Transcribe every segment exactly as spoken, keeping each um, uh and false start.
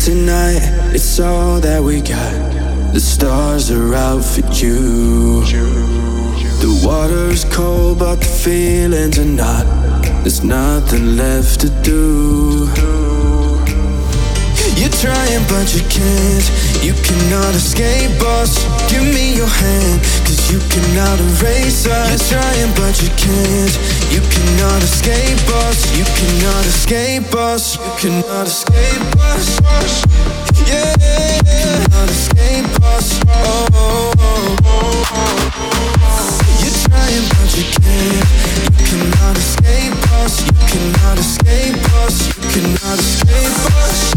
Tonight, it's all that we got. The stars are out for you. The water's cold, but the feelings are not. There's nothing left to do. You're trying but you can't. You cannot escape us. Give me your hand, cause you cannot erase us. You're trying but you can't. You cannot escape us. You cannot escape us. You cannot escape us. Yeah, you cannot escape us. Oh, oh, oh, oh. You're trying but you can't. You cannot escape us. You cannot escape us. You cannot escape us.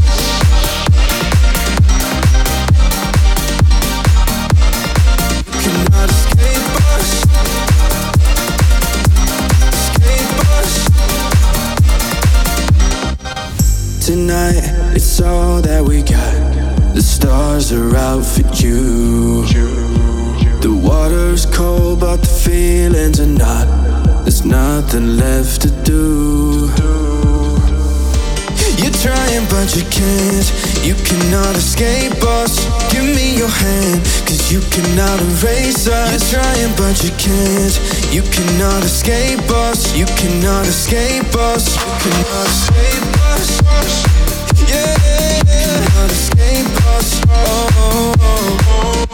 Cannot escape us. Escape us. Tonight, it's all that we got. The stars are out for you. The water's cold, but the feelings are not. There's nothing left to do. You're trying but you can't. You cannot escape us. Give me your hand, cause you cannot erase us. You're trying but you can't. You cannot escape us. You cannot escape us. You cannot escape us. Yeah, you cannot escape us. Oh, oh, oh, oh.